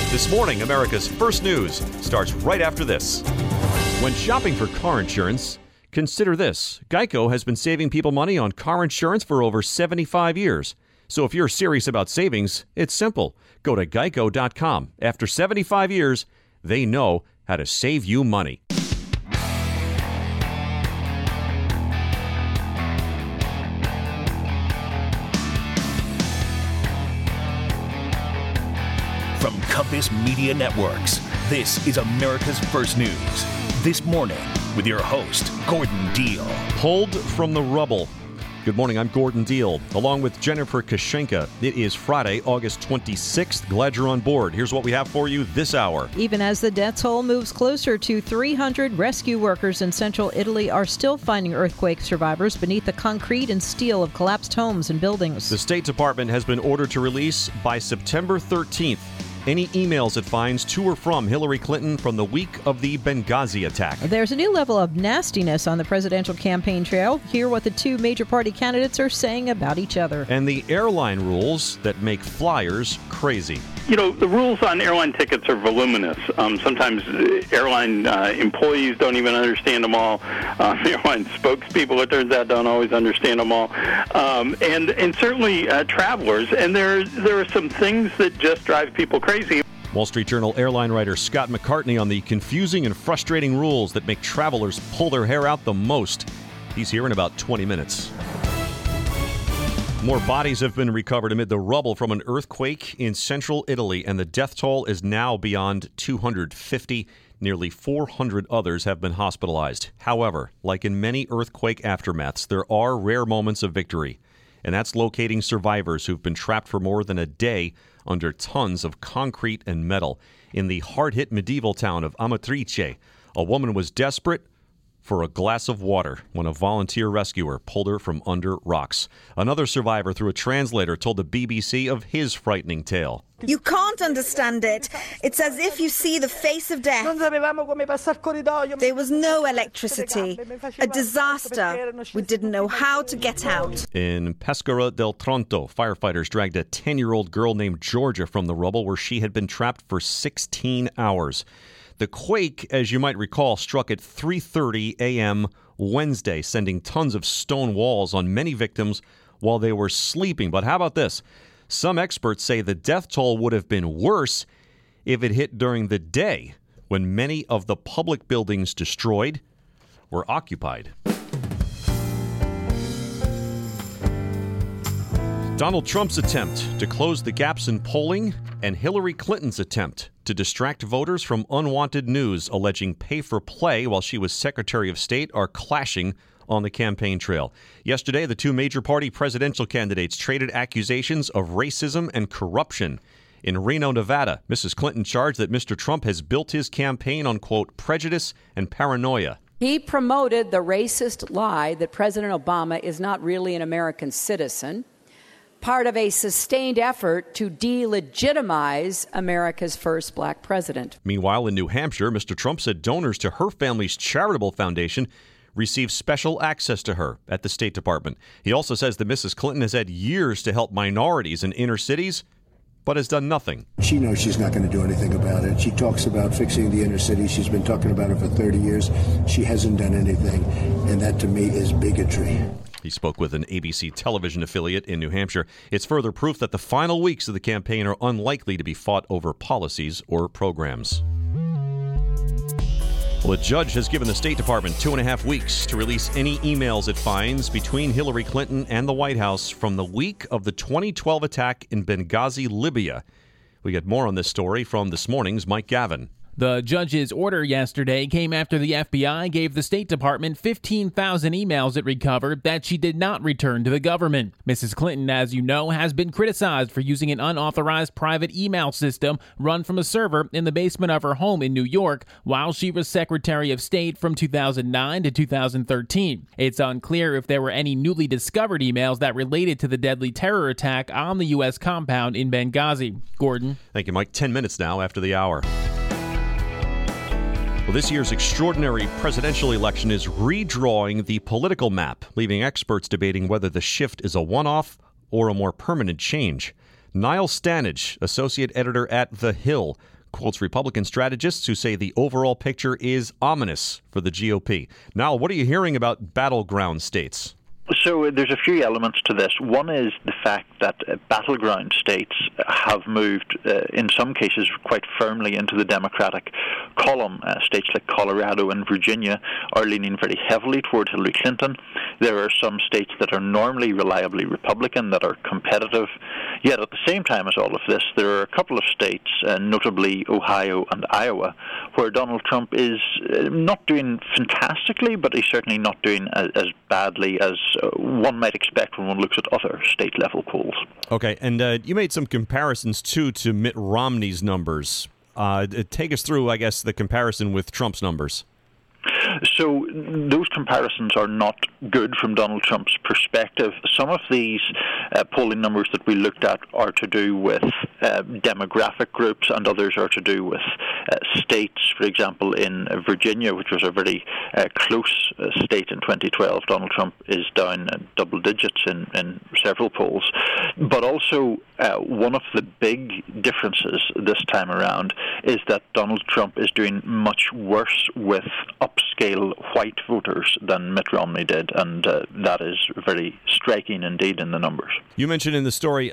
This morning, America's First News starts right after this. When shopping for car insurance, consider this. Geico has been saving people money on car insurance for over 75 years. So if you're serious about savings, it's simple. Go to geico.com. After 75 years, they know how to save you money. From Compass Media Networks, this is America's First News. This morning, with your host, Gordon Deal. Pulled from the rubble. Good morning, I'm Gordon Deal, along with Jennifer Kashenka. It is Friday, August 26th. Glad you're on board. Here's what we have for you this hour. Even as the death toll moves closer to 300, rescue workers in central Italy are still finding earthquake survivors beneath the concrete and steel of collapsed homes and buildings. The State Department has been ordered to release by September 13th any emails it finds to or from Hillary Clinton from the week of the Benghazi attack. There's a new level of nastiness on the presidential campaign trail. Hear what the two major party candidates are saying about each other. And the airline rules that make flyers crazy. You know, the rules on airline tickets are voluminous. Sometimes airline employees don't even understand them all. Airline spokespeople, it turns out, don't always understand them all. And certainly travelers. And there are some things that just drive people crazy. Wall Street Journal airline writer Scott McCartney on the confusing and frustrating rules that make travelers pull their hair out the most. He's here in about 20 minutes. More bodies have been recovered amid the rubble from an earthquake in central Italy, and the death toll is now beyond 250. Nearly 400 others have been hospitalized. However, like in many earthquake aftermaths, there are rare moments of victory, and that's locating survivors who've been trapped for more than a day under tons of concrete and metal. In the hard-hit medieval town of Amatrice, a woman was desperate for a glass of water when a volunteer rescuer pulled her from under rocks. Another survivor, through a translator, told the BBC of his frightening tale. You can't understand it. It's as if you see the face of death. There was no electricity. A disaster. We didn't know how to get out. In Pescara del Tronto, firefighters dragged a 10-year-old girl named Georgia from the rubble where she had been trapped for 16 hours. The quake, as you might recall, struck at 3:30 a.m. Wednesday, sending tons of stone walls on many victims while they were sleeping. But how about this? Some experts say the death toll would have been worse if it hit during the day, when many of the public buildings destroyed were occupied. Donald Trump's attempt to close the gaps in polling and Hillary Clinton's attempt to distract voters from unwanted news alleging pay-for-play while she was Secretary of State are clashing on the campaign trail. Yesterday, the two major party presidential candidates traded accusations of racism and corruption. In Reno, Nevada, Mrs. Clinton charged that Mr. Trump has built his campaign on, quote, prejudice and paranoia. He promoted the racist lie that President Obama is not really an American citizen, part of a sustained effort to delegitimize America's first black president. Meanwhile, in New Hampshire, Mr. Trump said donors to her family's charitable foundation received special access to her at the State Department. He also says that Mrs. Clinton has had years to help minorities in inner cities, but has done nothing. She knows she's not going to do anything about it. She talks about fixing the inner city. She's been talking about it for 30 years. She hasn't done anything, and that to me is bigotry. He spoke with an ABC television affiliate in New Hampshire. It's further proof that the final weeks of the campaign are unlikely to be fought over policies or programs. Well, a judge has given the State Department 2.5 weeks to release any emails it finds between Hillary Clinton and the White House from the week of the 2012 attack in Benghazi, Libya. We get more on this story from this morning's Mike Gavin. The judge's order yesterday came after the FBI gave the State Department 15,000 emails it recovered that she did not return to the government. Mrs. Clinton, as you know, has been criticized for using an unauthorized private email system run from a server in the basement of her home in New York while she was Secretary of State from 2009 to 2013. It's unclear if there were any newly discovered emails that related to the deadly terror attack on the U.S. compound in Benghazi. Gordon. Thank you, Mike. 10 minutes now after the hour. Well, this year's extraordinary presidential election is redrawing the political map, leaving experts debating whether the shift is a one-off or a more permanent change. Niall Stanage, associate editor at The Hill, quotes Republican strategists who say the overall picture is ominous for the GOP. Niall, what are you hearing about battleground states? So there's a few elements to this. One is the fact that battleground states have moved, in some cases, quite firmly into the Democratic column. States like Colorado and Virginia are leaning very heavily toward Hillary Clinton. There are some states that are normally reliably Republican that are competitive. Yet at the same time as all of this, there are a couple of states, notably Ohio and Iowa, where Donald Trump is not doing fantastically, but he's certainly not doing as badly as one might expect when one looks at other state-level polls. Okay, and you made some comparisons, too, to Mitt Romney's numbers. Take us through, I guess, the comparison with Trump's numbers. So those comparisons are not good from Donald Trump's perspective. Some of these polling numbers that we looked at are to do with demographic groups, and others are to do with states. For example, in Virginia, which was a very close state in 2012, Donald Trump is down double digits in several polls. But also, one of the big differences this time around is that Donald Trump is doing much worse with upscale white voters than Mitt Romney did, and that is very striking indeed in the numbers. You mentioned in the story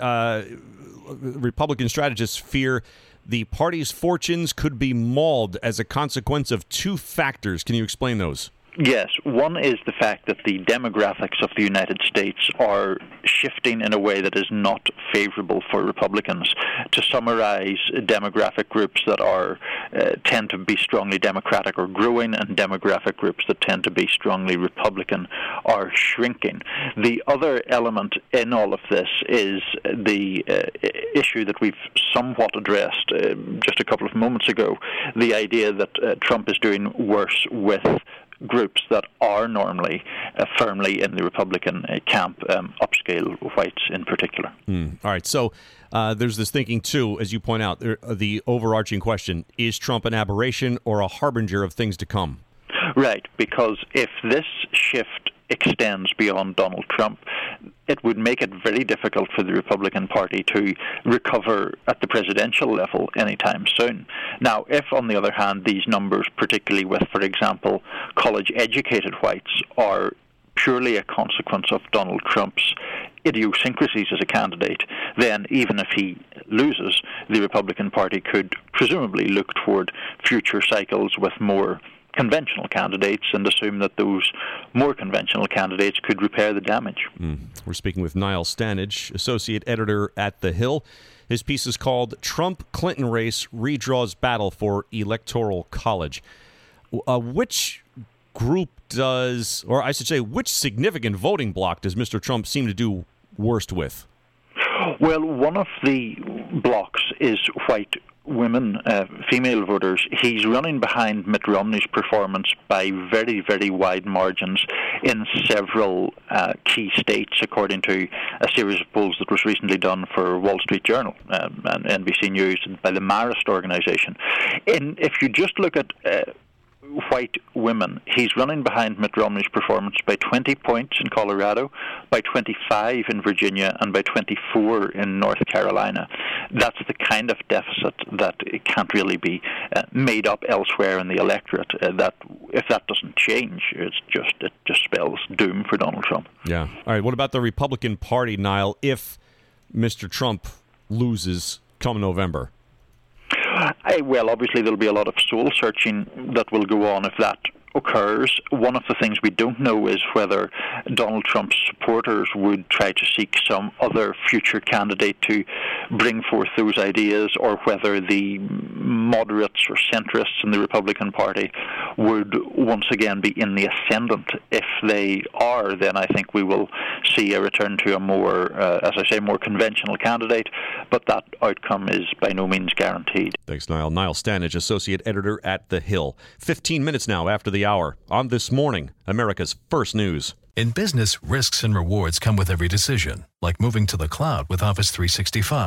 Republican strategists fear the party's fortunes could be mauled as a consequence of two factors. Can you explain those? Yes. One is the fact that the demographics of the United States are shifting in a way that is not favorable for Republicans. To summarize, demographic groups that are tend to be strongly Democratic are growing, and demographic groups that tend to be strongly Republican are shrinking. The other element in all of this is the issue that we've somewhat addressed just a couple of moments ago, the idea that Trump is doing worse with groups that are normally firmly in the Republican camp, upscale whites in particular. All right, so there's this thinking, too, as you point out, the overarching question, is Trump an aberration or a harbinger of things to come? Right, because if this shift extends beyond Donald Trump, it would make it very difficult for the Republican Party to recover at the presidential level anytime soon. Now, if, on the other hand, these numbers, particularly with, for example, college-educated whites, are purely a consequence of Donald Trump's idiosyncrasies as a candidate, then even if he loses, the Republican Party could presumably look toward future cycles with more conventional candidates and assume that those more conventional candidates could repair the damage. We're speaking with Niall Stanage, associate editor at The Hill. His piece is called Trump-Clinton Race Redraws Battle for Electoral College. Which group does, or I should say, which significant voting bloc does Mr. Trump seem to do worst with? Well, one of the blocs is white women, female voters. He's running behind Mitt Romney's performance by very, very wide margins in several key states, according to a series of polls that was recently done for Wall Street Journal and NBC News by the Marist organization. If you just look at white women, he's running behind Mitt Romney's performance by 20 points in Colorado, by 25 in Virginia, and by 24 in North Carolina. That's the kind of deficit that can't really be made up elsewhere in the electorate. That if that doesn't change, it just spells doom for Donald Trump. Yeah. All right. What about the Republican Party, Niall, if Mr. Trump loses come November? Well, obviously there'll be a lot of soul-searching that will go on if that occurs. One of the things we don't know is whether Donald Trump's supporters would try to seek some other future candidate to bring forth those ideas, or whether the moderates or centrists in the Republican Party would once again be in the ascendant. If they are, then I think we will see a return to a more, as I say, more conventional candidate, but that outcome is by no means guaranteed. Thanks, Niall. Niall Stanage, associate editor at The Hill. 15 minutes now after the hour on This Morning, America's First News. In business, risks and rewards come with every decision, like moving to the cloud with Office 365.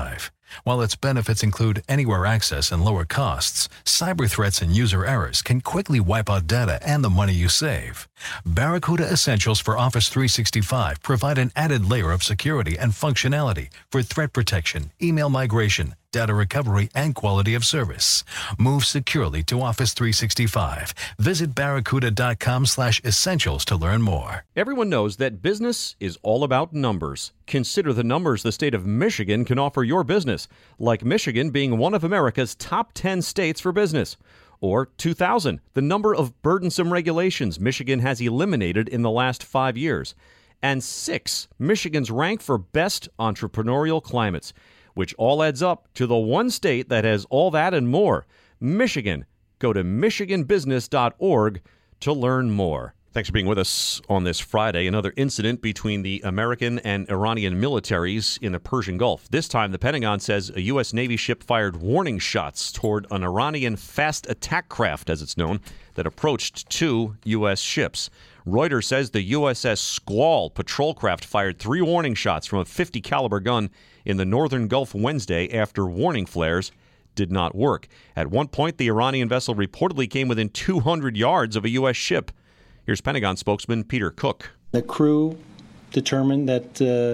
While its benefits include anywhere access and lower costs, cyber threats and user errors can quickly wipe out data and the money you save. Barracuda Essentials for Office 365 provide an added layer of security and functionality for threat protection, email migration, data recovery, and quality of service. Move securely to Office 365. Visit barracuda.com/essentials to learn more. Everyone knows that business is all about numbers. Consider the numbers the state of Michigan can offer your business, like Michigan being one of America's top 10 states for business. Or 2,000, the number of burdensome regulations Michigan has eliminated in the last 5 years. And 6, Michigan's rank for best entrepreneurial climates, which all adds up to the one state that has all that and more. Michigan. Go to michiganbusiness.org to learn more. Thanks for being with us on this Friday. Another incident between the American and Iranian militaries in the Persian Gulf. This time, the Pentagon says a U.S. Navy ship fired warning shots toward an Iranian fast attack craft, as it's known, that approached 2 U.S. ships. Reuters says the USS Squall patrol craft fired 3 warning shots from a .50 caliber gun in the northern Gulf Wednesday after warning flares did not work. At one point, the Iranian vessel reportedly came within 200 yards of a U.S. ship. Here's Pentagon spokesman Peter Cook. The crew determined that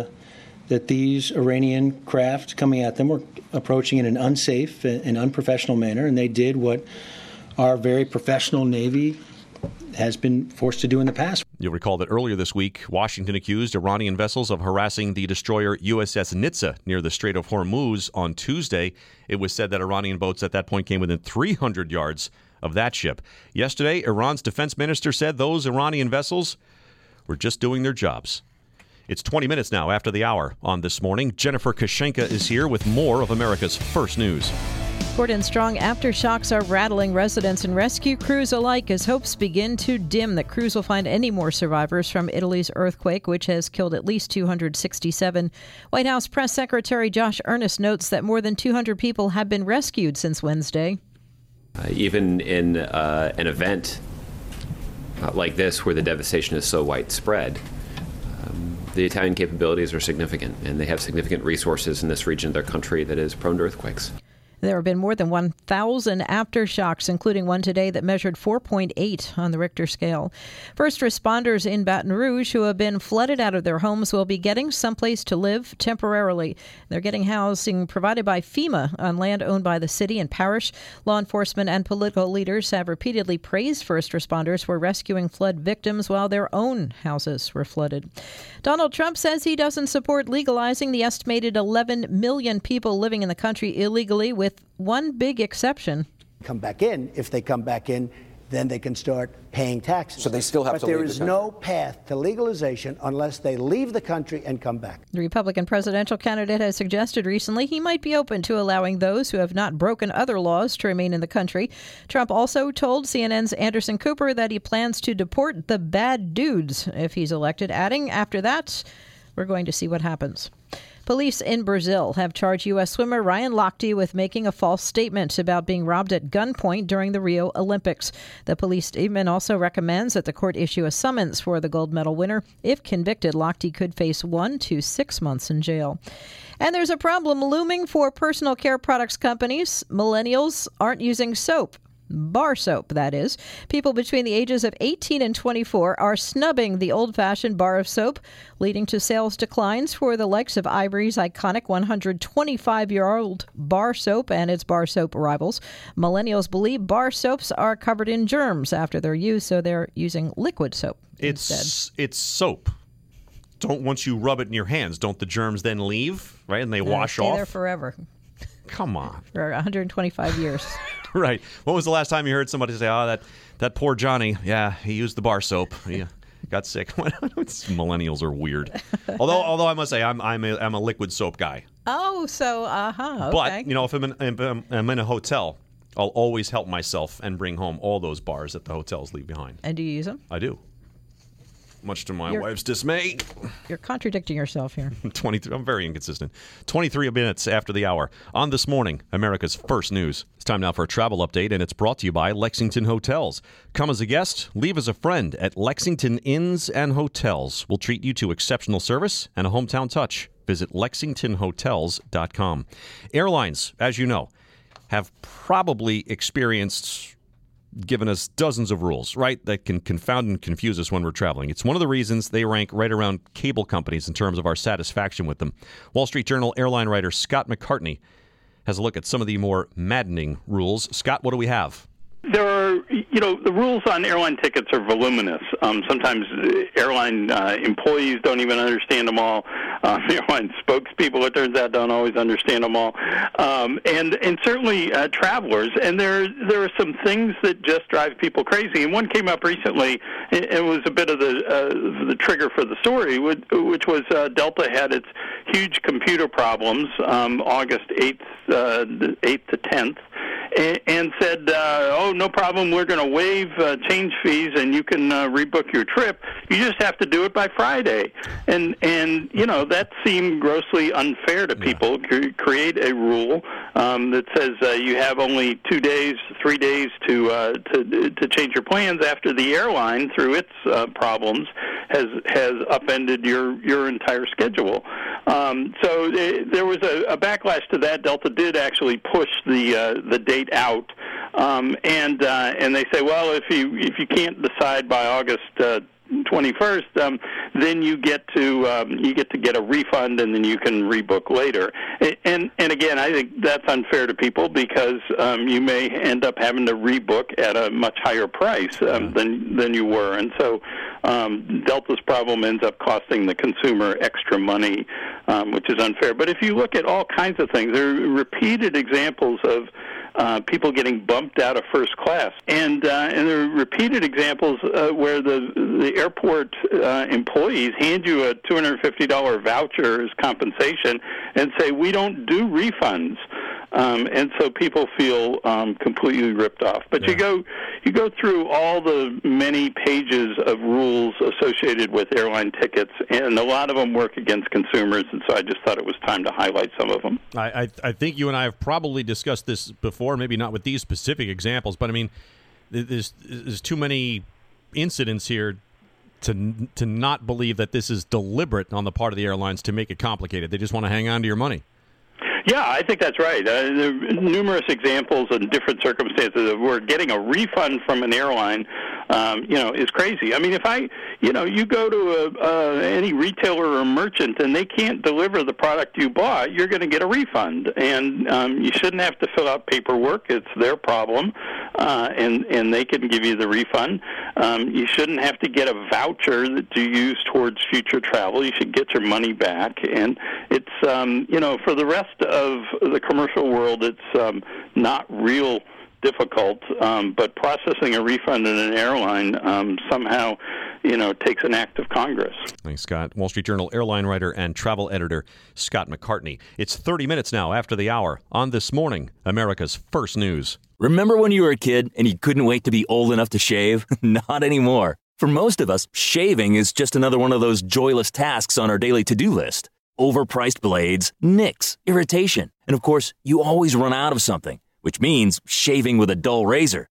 these Iranian craft coming at them were approaching in an unsafe and unprofessional manner, and they did what our very professional Navy has been forced to do in the past. You'll recall that earlier this week, Washington accused Iranian vessels of harassing the destroyer USS Nitsa near the Strait of Hormuz on Tuesday. It was said that Iranian boats at that point came within 300 yards of that ship. Yesterday, Iran's defense minister said those Iranian vessels were just doing their jobs. It's 20 minutes now after the hour on This Morning. Jennifer Kashenka is here with more of America's First News. Gordon, strong aftershocks are rattling residents and rescue crews alike as hopes begin to dim that crews will find any more survivors from Italy's earthquake, which has killed at least 267. White House Press Secretary Josh Earnest notes that more than 200 people have been rescued since Wednesday. Even in an event like this, where the devastation is so widespread, the Italian capabilities are significant, and they have significant resources in this region of their country that is prone to earthquakes. There have been more than 1,000 aftershocks, including one today that measured 4.8 on the Richter scale. First responders in Baton Rouge who have been flooded out of their homes will be getting someplace to live temporarily. They're getting housing provided by FEMA on land owned by the city and parish. Law enforcement and political leaders have repeatedly praised first responders for rescuing flood victims while their own houses were flooded. Donald Trump says he doesn't support legalizing the estimated 11 million people living in the country illegally, with one big exception. Come back in. If they come back in, then they can start paying taxes. So they still have to leave the country. But there is no path to legalization unless they leave the country and come back. The Republican presidential candidate has suggested recently he might be open to allowing those who have not broken other laws to remain in the country. Trump also told CNN's Anderson Cooper that he plans to deport the bad dudes if he's elected, adding, after that, we're going to see what happens. Police in Brazil have charged U.S. swimmer Ryan Lochte with making a false statement about being robbed at gunpoint during the Rio Olympics. The police statement also recommends that the court issue a summons for the gold medal winner. If convicted, Lochte could face 1 to 6 months in jail. And there's a problem looming for personal care products companies. Millennials aren't using soap. Bar soap, that is. People between the ages of 18 and 24 are snubbing the old-fashioned bar of soap, leading to sales declines for the likes of Ivory's iconic 125-year-old bar soap and its bar soap rivals. Millennials believe bar soaps are covered in germs after their use, so they're using liquid soap instead. It's soap. Once you rub it in your hands, don't the germs then leave, right? And they wash off? Stay there forever. Come on. For 125 years. Right. When was the last time you heard somebody say, "Oh, that poor Johnny, yeah, he used the bar soap. He got sick." Millennials are weird. Although I must say, I'm a liquid soap guy. Oh, so okay. But if I'm in a hotel, I'll always help myself and bring home all those bars that the hotels leave behind. And do you use them? I do. much to my wife's dismay. You're contradicting yourself here. 23. I'm very inconsistent. 23 minutes after the hour. On This Morning, America's First News. It's time now for a travel update, and it's brought to you by Lexington Hotels. Come as a guest, leave as a friend at Lexington Inns and Hotels. We'll treat you to exceptional service and a hometown touch. Visit LexingtonHotels.com. Airlines, as you know, have probably given us dozens of rules, right, that can confound and confuse us when we're traveling. It's one of the reasons they rank right around cable companies in terms of our satisfaction with them. Wall Street Journal airline writer Scott McCartney has a look at some of the more maddening rules. Scott, what do we have? There are, the rules on airline tickets are voluminous. Sometimes airline employees don't even understand them all. Airline spokespeople, it turns out, don't always understand them all. And certainly travelers. And there are some things that just drive people crazy. And one came up recently. It was a bit of the trigger for the story, which was Delta had its huge computer problems August 8th to 10th. And said, no problem, we're going to waive change fees and you can rebook your trip. You just have to do it by Friday. And that seemed grossly unfair to people. Create a rule that says you have only 2 days, 3 days to change your plans after the airline, through its problems, has upended your entire schedule. So there was a backlash to that. Delta did actually push the date out, and they say, well, if you can't decide by August 21st, then you get to get a refund, and then you can rebook later. And again, I think that's unfair to people because you may end up having to rebook at a much higher price than you were, and so Delta's problem ends up costing the consumer extra money, which is unfair. But if you look at all kinds of things, there are repeated examples of people getting bumped out of first class, and there are repeated examples where the airport employees hand you a $250 voucher as compensation and say, we don't do refunds. And so people feel completely ripped off. But you go through all the many pages of rules associated with airline tickets, and a lot of them work against consumers, and so I just thought it was time to highlight some of them. I think you and I have probably discussed this before, maybe not with these specific examples, but I mean, there's too many incidents here to not believe that this is deliberate on the part of the airlines to make it complicated. They just want to hang on to your money. Yeah, I think that's right. There are numerous examples in different circumstances of where getting a refund from an airline, is crazy. I mean, if you go to any retailer or merchant and they can't deliver the product you bought, you're going to get a refund, and you shouldn't have to fill out paperwork. It's their problem, and they can give you the refund. You shouldn't have to get a voucher that you use towards future travel. You should get your money back, and it's for the rest of the commercial world, it's not real difficult, but processing a refund in an airline somehow, takes an act of Congress. Thanks, Scott. Wall Street Journal airline writer and travel editor Scott McCartney. It's 30 minutes now after the hour on This Morning, America's First News. Remember when you were a kid and you couldn't wait to be old enough to shave? Not anymore. For most of us, shaving is just another one of those joyless tasks on our daily to-do list. Overpriced blades, nicks, irritation, and of course, you always run out of something, which means shaving with a dull razor.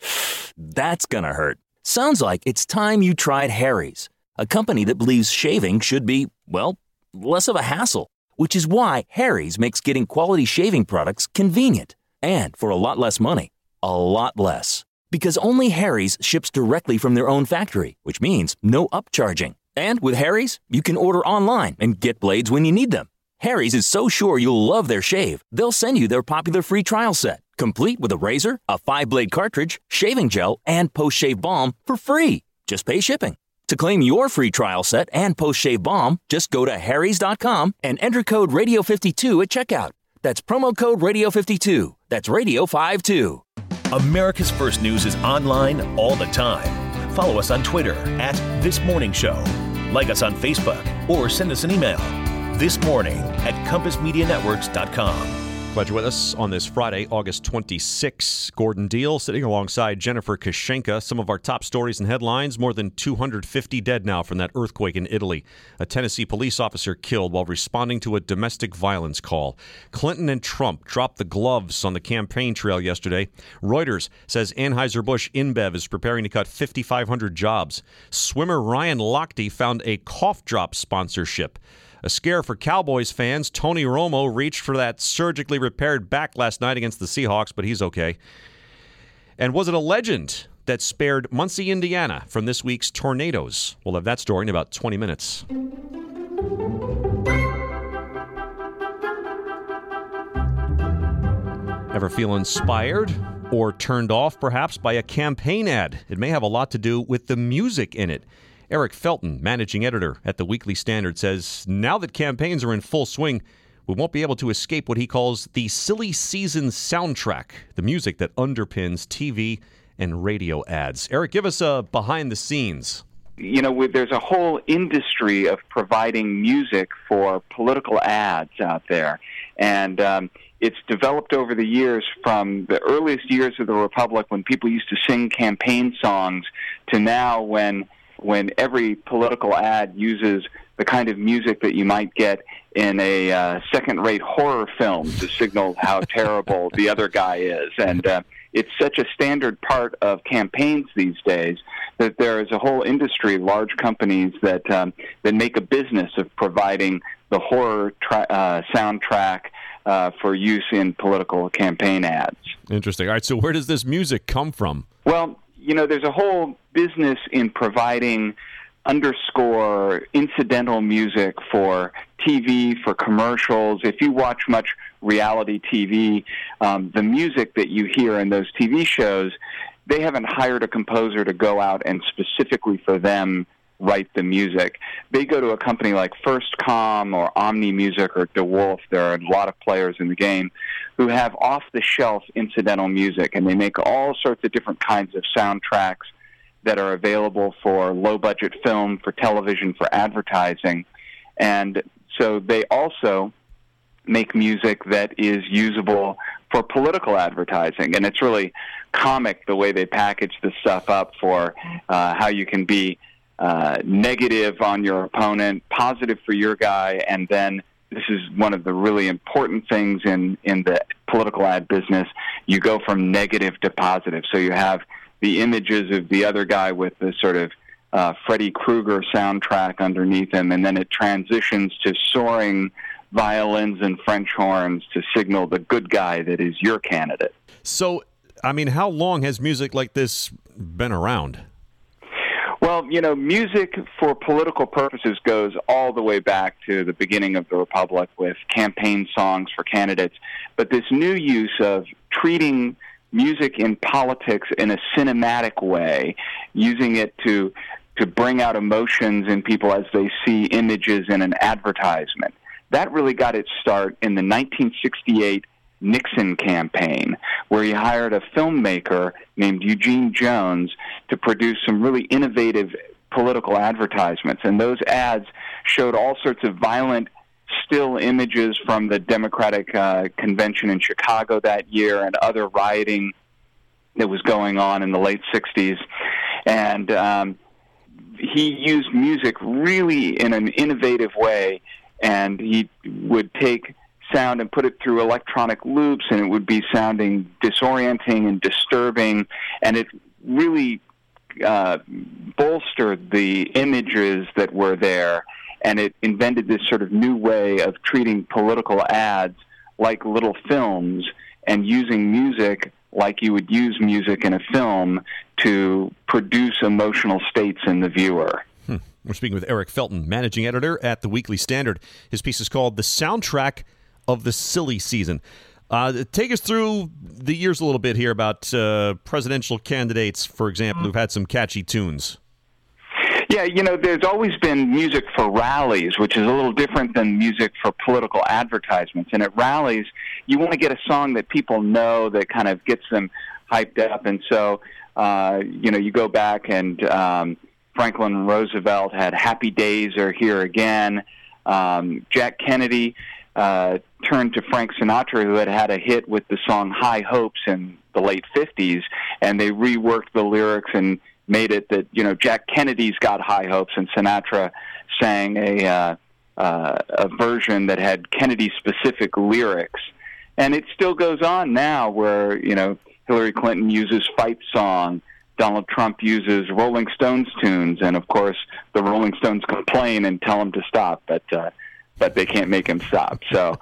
That's gonna hurt. Sounds like it's time you tried Harry's, a company that believes shaving should be, less of a hassle, which is why Harry's makes getting quality shaving products convenient, and for a lot less money. A lot less. Because only Harry's ships directly from their own factory, which means no upcharging. And with Harry's, you can order online and get blades when you need them. Harry's is so sure you'll love their shave, they'll send you their popular free trial set, complete with a razor, a 5-blade cartridge, shaving gel, and post-shave balm for free. Just pay shipping. To claim your free trial set and post-shave balm, just go to harrys.com and enter code radio52 at checkout. That's promo code radio52. That's radio52. America's First News is online all the time. Follow us on Twitter @ThisMorningShow. Like us on Facebook or send us an email. This Morning @CompassMediaNetworks.com. Glad you're with us on this Friday, August 26. Gordon Deal sitting alongside Jennifer Kashenka. Some of our top stories and headlines. More than 250 dead now from that earthquake in Italy. A Tennessee police officer killed while responding to a domestic violence call. Clinton and Trump dropped the gloves on the campaign trail yesterday. Reuters says Anheuser-Busch InBev is preparing to cut 5,500 jobs. Swimmer Ryan Lochte found a cough drop sponsorship. A scare for Cowboys fans. Tony Romo reached for that surgically repaired back last night against the Seahawks, but he's okay. And was it a legend that spared Muncie, Indiana from this week's tornadoes? We'll have that story in about 20 minutes. Ever feel inspired or turned off perhaps by a campaign ad? It may have a lot to do with the music in it. Eric Felton, managing editor at the Weekly Standard, says now that campaigns are in full swing, we won't be able to escape what he calls the silly season soundtrack, the music that underpins TV and radio ads. Eric, give us a behind the scenes. You know, there's a whole industry of providing music for political ads out there. And it's developed over the years, from the earliest years of the Republic when people used to sing campaign songs to now when every political ad uses the kind of music that you might get in a second-rate horror film to signal how terrible the other guy is. And it's such a standard part of campaigns these days that there is a whole industry, large companies that make a business of providing the horror soundtrack for use in political campaign ads. Interesting. All right, so where does this music come from? Well, you know, there's a whole business in providing underscore incidental music for TV, for commercials. If you watch much reality TV, the music that you hear in those TV shows, they haven't hired a composer to go out and specifically for them write the music. They go to a company like FirstCom or Omni Music or DeWolf. There are a lot of players in the game who have off-the-shelf incidental music, and they make all sorts of different kinds of soundtracks that are available for low-budget film, for television, for advertising. And so they also make music that is usable for political advertising. And it's really comic the way they package this stuff up for how you can be negative on your opponent, positive for your guy, and then this is one of the really important things in the political ad business. You go from negative to positive. So you have the images of the other guy with the sort of Freddy Krueger soundtrack underneath him, and then it transitions to soaring violins and French horns to signal the good guy that is your candidate. So, I mean, how long has music like this been around? Well, you know, music for political purposes goes all the way back to the beginning of the Republic with campaign songs for candidates. But this new use of treating music in politics in a cinematic way, using it to bring out emotions in people as they see images in an advertisement, that really got its start in the 1968 Nixon campaign, where he hired a filmmaker named Eugene Jones to produce some really innovative political advertisements. And those ads showed all sorts of violent still images from the Democratic convention in Chicago that year and other rioting that was going on in the late 60s. And he used music really in an innovative way, and he would take sound and put it through electronic loops, and it would be sounding disorienting and disturbing, and it really bolstered the images that were there, and it invented this sort of new way of treating political ads like little films and using music like you would use music in a film to produce emotional states in the viewer. We're speaking with Eric Felton, managing editor at the Weekly Standard. His piece is called The Soundtrack of the Silly Season. Take us through the years a little bit here about presidential candidates, for example, who've had some catchy tunes. Yeah, you know, there's always been music for rallies, which is a little different than music for political advertisements. And at rallies, you want to get a song that people know that kind of gets them hyped up. And so, you know, you go back and Franklin Roosevelt had Happy Days Are Here Again. Jack Kennedy turned to Frank Sinatra, who had a hit with the song High Hopes in the late 50s, and they reworked the lyrics and made it that, Jack Kennedy's got high hopes, and Sinatra sang a version that had Kennedy-specific lyrics. And it still goes on now where, Hillary Clinton uses Fight Song, Donald Trump uses Rolling Stones tunes, and of course the Rolling Stones complain and tell him to stop, but they can't make him stop. So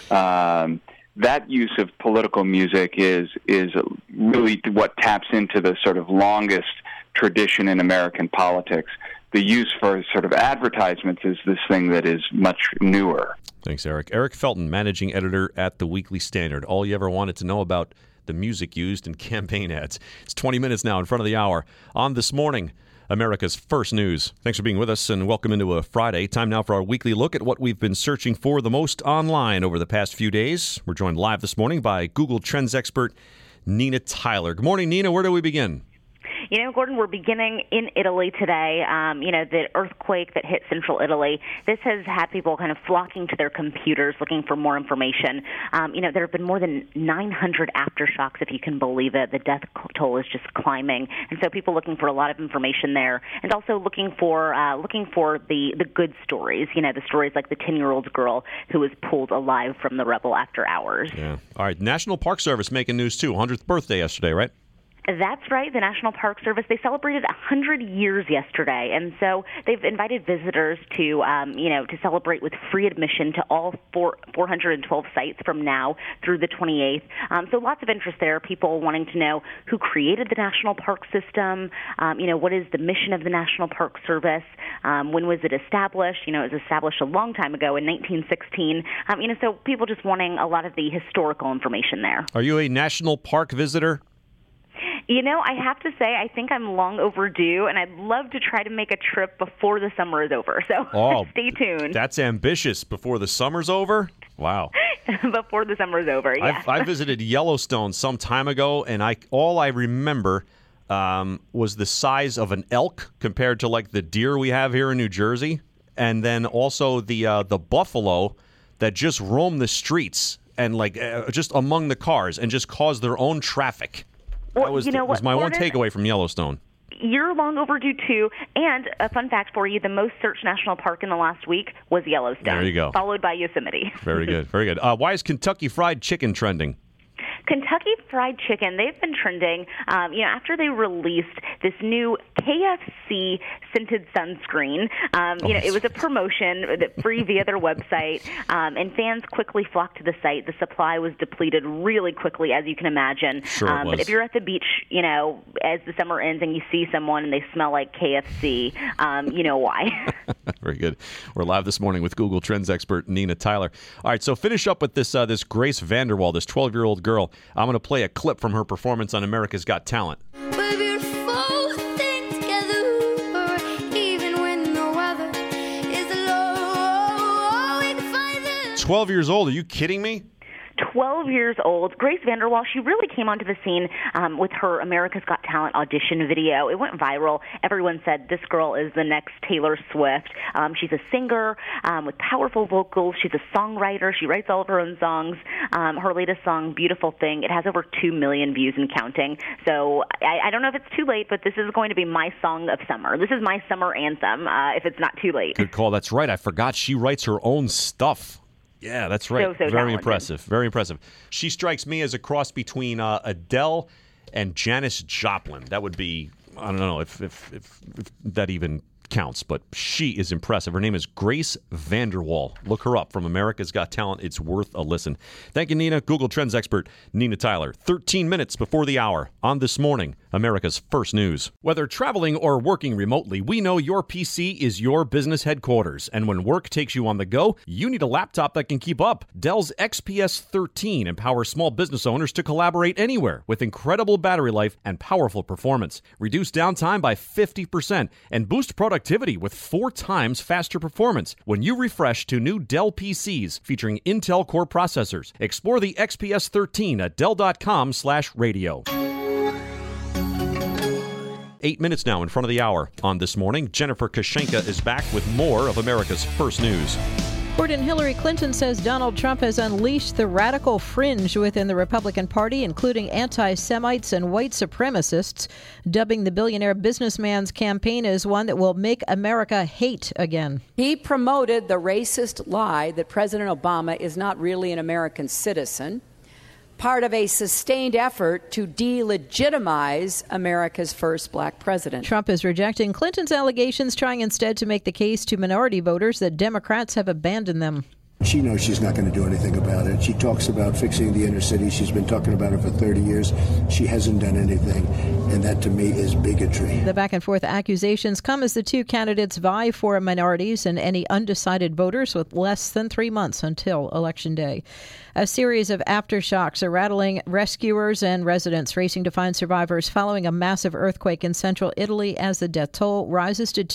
that use of political music is really what taps into the sort of longest tradition in American politics. The use for sort of advertisements is this thing that is much newer. Thanks, Eric. Eric Felton, managing editor at the Weekly Standard. All you ever wanted to know about the music used in campaign ads. It's 20 minutes now in front of the hour on This Morning, America's First News. Thanks for being with us and welcome into a Friday. Time now for our weekly look at what we've been searching for the most online over the past few days. We're joined live this morning by Google Trends expert Nina Tyler. Good morning, Nina. Where do we begin? Gordon, we're beginning in Italy today. The earthquake that hit central Italy, this has had people kind of flocking to their computers looking for more information. There have been more than 900 aftershocks, if you can believe it. The death toll is just climbing. And so people looking for a lot of information there, and also looking for the good stories, the stories like the 10-year-old girl who was pulled alive from the rubble after hours. Yeah. All right. National Park Service making news, too. 100th birthday yesterday, right? That's right. The National Park Service, they celebrated 100 years yesterday, and so they've invited visitors to celebrate with free admission to all 412 sites from now through the 28th. So lots of interest there. People wanting to know who created the National Park System. What is the mission of the National Park Service? When was it established? It was established a long time ago in 1916. So people just wanting a lot of the historical information there. Are you a national park visitor? I have to say, I think I'm long overdue, and I'd love to try to make a trip before the summer is over. So stay tuned. That's ambitious. Before the summer's over? Wow. Before the summer is over, yeah. I visited Yellowstone some time ago, and all I remember was the size of an elk compared to like the deer we have here in New Jersey, and then also the buffalo that just roam the streets and just among the cars and just cause their own traffic. Well, that was my one takeaway from Yellowstone. You're long overdue, too. And a fun fact for you, the most searched national park in the last week was Yellowstone. There you go. Followed by Yosemite. Very good. Very good. Why is Kentucky Fried Chicken trending? Kentucky Fried Chicken, they've been trending, after they released this new KFC scented sunscreen. It was a promotion free via their website, and fans quickly flocked to the site. The supply was depleted really quickly, as you can imagine. Sure it was. But if you're at the beach, as the summer ends and you see someone and they smell like KFC, you know why. Very good. We're live this morning with Google Trends expert Nina Tyler. All right, so finish up with this Grace VanderWaal, this 12-year-old girl. I'm going to play a clip from her performance on America's Got Talent. 12 years old. Are you kidding me? 12 years old. Grace VanderWaal, she really came onto the scene with her America's Got Talent audition video. It went viral. Everyone said this girl is the next Taylor Swift. She's a singer with powerful vocals. She's a songwriter. She writes all of her own songs. Her latest song, Beautiful Thing, it has over 2 million views and counting. So I don't know if it's too late, but this is going to be my song of summer. This is my summer anthem if it's not too late. Good call. That's right. I forgot she writes her own stuff. Yeah, that's right. So very talented. Impressive. Very impressive. She strikes me as a cross between Adele and Janis Joplin. That would be, I don't know if that even counts, but she is impressive. Her name is Grace VanderWaal. Look her up from America's Got Talent. It's worth a listen. Thank you, Nina. Google Trends expert Nina Tyler. 13 minutes before the hour on This Morning, America's First News. Whether traveling or working remotely, we know your PC is your business headquarters. And when work takes you on the go, you need a laptop that can keep up. Dell's XPS 13 empowers small business owners to collaborate anywhere with incredible battery life and powerful performance. Reduce downtime by 50% and boost productivity with 4 times faster performance when you refresh to new Dell PCs featuring Intel Core processors. Explore the XPS 13 at Dell.com/radio. 8 minutes now in front of the hour on This Morning. Jennifer Kashenka is back with more of America's First News. Gordon, Hillary Clinton says Donald Trump has unleashed the radical fringe within the Republican Party, including anti-Semites and white supremacists, dubbing the billionaire businessman's campaign as one that will make America hate again. He promoted the racist lie that President Obama is not really an American citizen, part of a sustained effort to delegitimize America's first black president. Trump is rejecting Clinton's allegations, trying instead to make the case to minority voters that Democrats have abandoned them. She knows she's not going to do anything about it. She talks about fixing the inner city. She's been talking about it for 30 years. She hasn't done anything, and that to me is bigotry. The back and forth accusations come as the two candidates vie for minorities and any undecided voters with less than 3 months until Election Day. A series of aftershocks are rattling rescuers and residents racing to find survivors following a massive earthquake in central Italy as the death toll rises to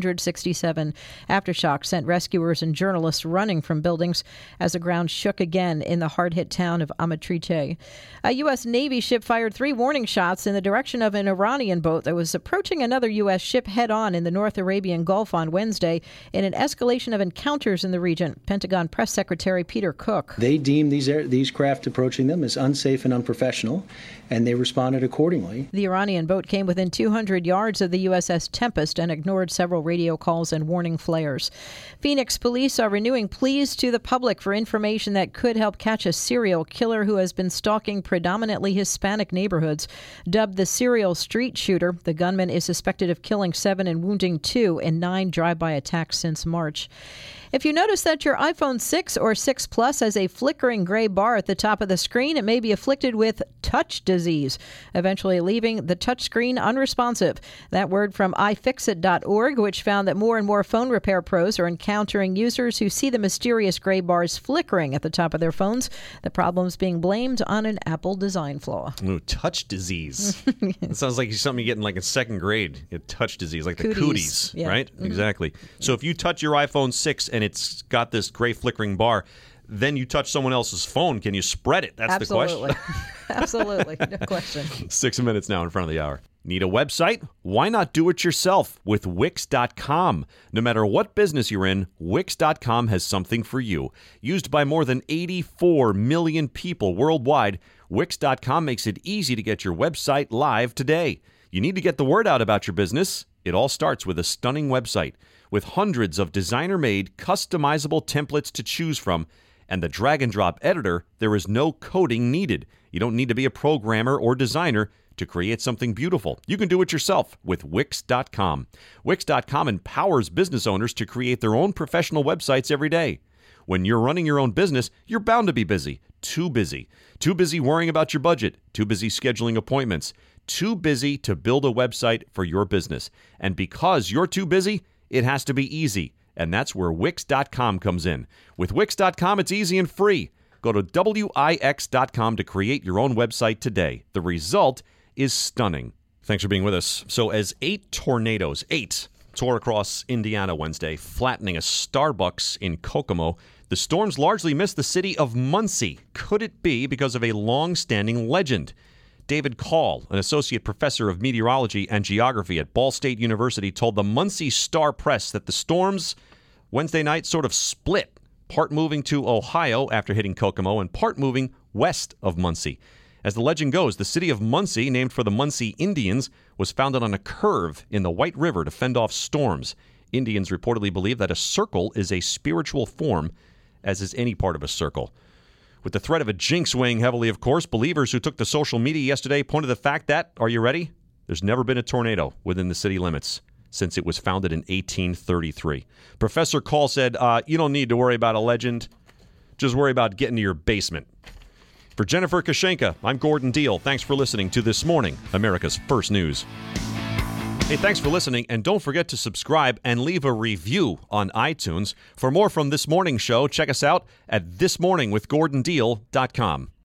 267. Aftershocks sent rescuers and journalists running from buildings as the ground shook again in the hard-hit town of Amatrice. A U.S. Navy ship fired 3 warning shots in the direction of an Iranian boat that was approaching another U.S. ship head-on in the North Arabian Gulf on Wednesday in an escalation of encounters in the region. Pentagon Press Secretary Peter Cook. They deemed these craft approaching them as unsafe and unprofessional, and they responded accordingly. The Iranian boat came within 200 yards of the USS Tempest and ignored several radio calls and warning flares. Phoenix police are renewing pleas to the public for information that could help catch a serial killer who has been stalking predominantly Hispanic neighborhoods. Dubbed the serial street shooter, the gunman is suspected of killing 7 and wounding 2 in 9 drive-by attacks since March. If you notice that your iPhone 6 or 6 Plus has a flickering gray bar at the top of the screen, it may be afflicted with touch disease, eventually leaving the touch screen unresponsive. That word from iFixit.org, which found that more and more phone repair pros are encountering users who see the mysterious gray bars flickering at the top of their phones. The problem's being blamed on an Apple design flaw. Ooh, touch disease. It sounds like something you get in like in second grade. Touch disease, like the cooties, yeah. Right? Mm-hmm. Exactly. So if you touch your iPhone 6 and it's got this gray flickering bar, then you touch someone else's phone. Can you spread it? That's Absolutely. the question. Absolutely. No question. 6 minutes now in front of the hour. Need a website? Why not do it yourself with Wix.com? No matter what business you're in, Wix.com has something for you. Used by more than 84 million people worldwide, Wix.com makes it easy to get your website live today. You need to get the word out about your business. It all starts with a stunning website. With hundreds of designer-made, customizable templates to choose from, and the drag-and-drop editor, there is no coding needed. You don't need to be a programmer or designer to create something beautiful. You can do it yourself with Wix.com. Wix.com empowers business owners to create their own professional websites every day. When you're running your own business, you're bound to be busy. Too busy. Too busy worrying about your budget. Too busy scheduling appointments. Too busy to build a website for your business. And because you're too busy, it has to be easy, and that's where Wix.com comes in. With Wix.com, it's easy and free. Go to Wix.com to create your own website today. The result is stunning. Thanks for being with us. So as 8 tornadoes tore across Indiana Wednesday, flattening a Starbucks in Kokomo, the storms largely missed the city of Muncie. Could it be because of a long-standing legend? David Call, an associate professor of meteorology and geography at Ball State University, told the Muncie Star-Press that the storms Wednesday night sort of split, part moving to Ohio after hitting Kokomo and part moving west of Muncie. As the legend goes, the city of Muncie, named for the Muncie Indians, was founded on a curve in the White River to fend off storms. Indians reportedly believe that a circle is a spiritual form, as is any part of a circle. With the threat of a jinx weighing heavily, of course, believers who took to social media yesterday pointed to the fact that, are you ready? There's never been a tornado within the city limits since it was founded in 1833. Professor Call said, you don't need to worry about a legend. Just worry about getting to your basement. For Jennifer Kashenka, I'm Gordon Deal. Thanks for listening to This Morning, America's First News. Hey, thanks for listening, and don't forget to subscribe and leave a review on iTunes. For more from This Morning Show, check us out at thismorningwithgordondeal.com.